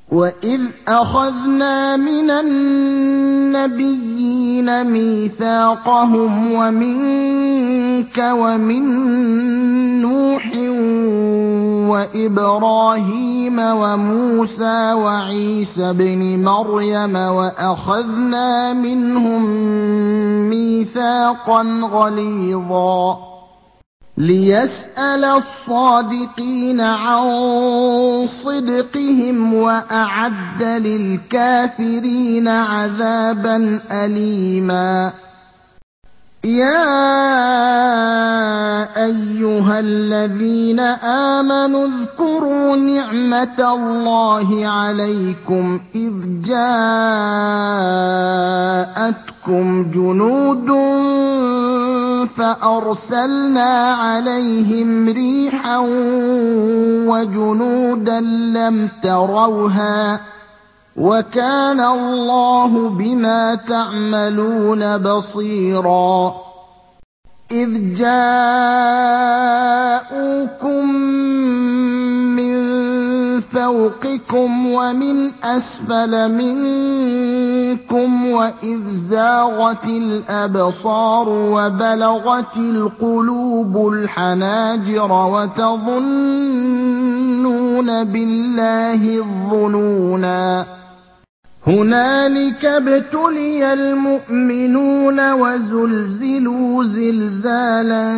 وَإِذْ أَخَذْنَا مِنَ النَّبِيِّينَ مِيثَاقَهُمْ وَمِنكَ وَمِن نُّوحٍ وَإِبْرَاهِيمَ وَمُوسَىٰ وَعِيسَى ابْنِ مَرْيَمَ وَأَخَذْنَا مِنْهُم مِّيثَاقًا غَلِيظًا لِّيَسْأَلَ الصَّادِقِينَ عَن صِدْقِهِمْ وَأَعَدَّ لِلْكَافِرِينَ عَذَابًا أَلِيمًا يَا أَيُّهَا الَّذِينَ آمَنُوا اذْكُرُوا نِعْمَةَ اللَّهِ عَلَيْكُمْ إِذْ جَاءَتْكُمْ جُنُودٌ فَأَرْسَلْنَا عَلَيْهِمْ رِيحًا وَجُنُودًا لَّمْ تَرَوْهَا ۚ وَكَانَ اللَّهُ بِمَا تَعْمَلُونَ بَصِيرًا إِذْ جَاءُوكُم مِّن فَوْقِكُمْ وَمِنْ أَسْفَلَ مِنكُمْ وَإِذْ زَاغَتِ الْأَبْصَارُ وَبَلَغَتِ الْقُلُوبُ الْحَنَاجِرَ وَتَظُنُّونَ بِاللَّهِ الظُّنُونَا هُنَالِكَ ابْتُلِيَ الْمُؤْمِنُونَ وَزُلْزِلُوا زِلْزَالًا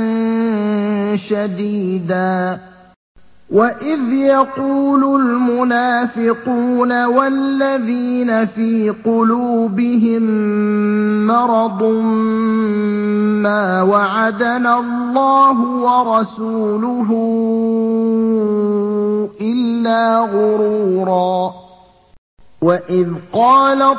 شَدِيدًا وَإِذْ يَقُولُ الْمُنَافِقُونَ وَالَّذِينَ فِي قُلُوبِهِم مَّرَضٌ مَّا وَعَدَنَا اللَّهُ وَرَسُولُهُ إِلَّا غُرُورًا وَإِذْ قَالَت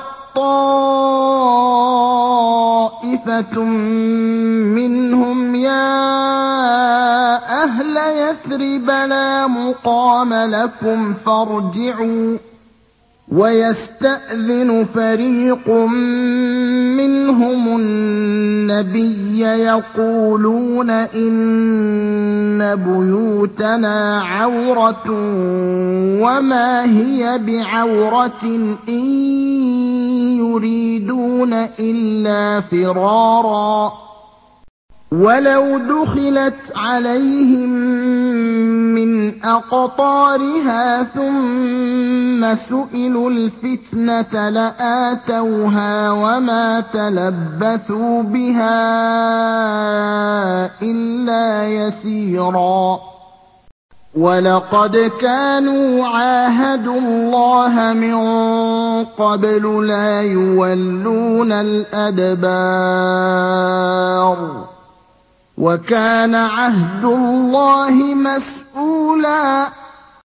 طَّائِفَةٌ مِّنْهُمْ يَا أَهْلَ يَثْرِبَ لَا مُقَامَ لَكُمْ فَارْجِعُوا ۚ وَيَسْتَأْذِنُ فَرِيقٌ مِّنْهُمُ النَّبِيَّ يَقُولُونَ إِنَّ بُيُوتَنَا عَوْرَةٌ وَمَا هِيَ بِعَوْرَةٍ إِن يُرِيدُونَ إِلَّا فِرَارًا وَلَوْ دُخِلَتْ عَلَيْهِم مِّنْ أَقْطَارِهَا ثُمَّ سُئِلُوا الْفِتْنَةَ لَآتَوْهَا وَمَا تَلَبَّثُوا بِهَا إِلَّا يَسِيرًا وَلَقَدْ كَانُوا عَاهَدُوا اللَّهَ مِن قَبْلُ لَا يُوَلُّونَ الْأَدْبَارَ وَكَانَ عَهْدُ اللَّهِ مَسْئُولًا